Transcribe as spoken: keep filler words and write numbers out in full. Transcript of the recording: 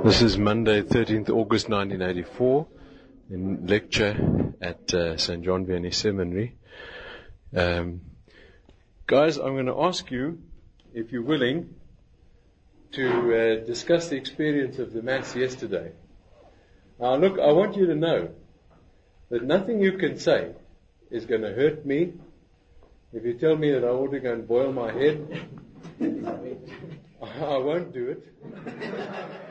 This is Monday, thirteenth August nineteen eighty-four, in lecture at uh, Saint John Vianney Seminary. Um, guys, I'm going to ask you, if you're willing, to uh, discuss the experience of the Mass yesterday. Now look, I want you to know that nothing you can say is going to hurt me. If you tell me that I ought to go and boil my head, I won't do it.